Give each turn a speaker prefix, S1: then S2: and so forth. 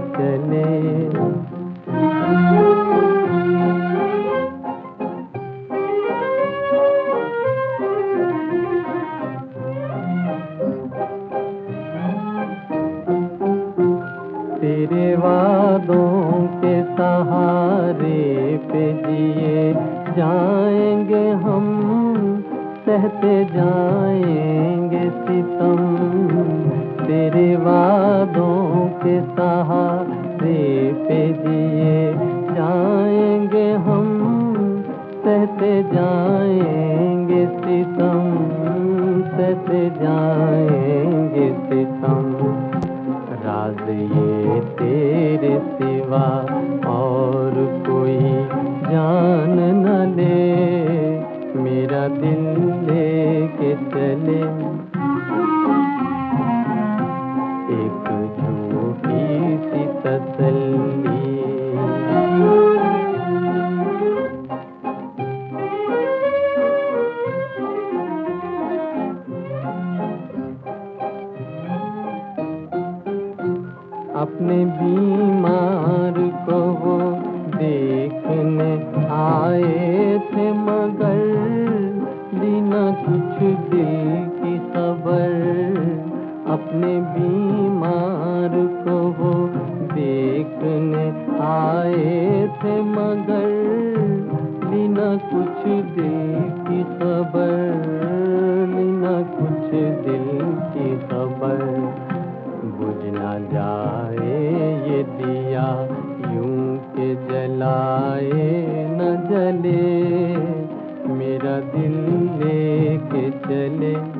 S1: चले। तेरे वादों के सहारे पे जिए जाएंगे हम, सहते जाएंगे सितम। तेरे वादों के सहारे पे जिए जाएंगे हम, सहते जाएंगे सितम, सहते जाएंगे सितम। राज ये तेरे सिवा और कोई जान न ले, मेरा दिल लेके चले। एक झूठी सी तसल्ली, अपने बीमार को वो देखने आए थे, मगर बिना कुछ दिल की खबर। अपने बीमार को वो देखने आए थे, मगर बिना कुछ दिल की खबर, बिना कुछ दिल की खबर। बुझ ना जाए ये दिया यूं के जलाए न जले, मेरा दिल लेके चले।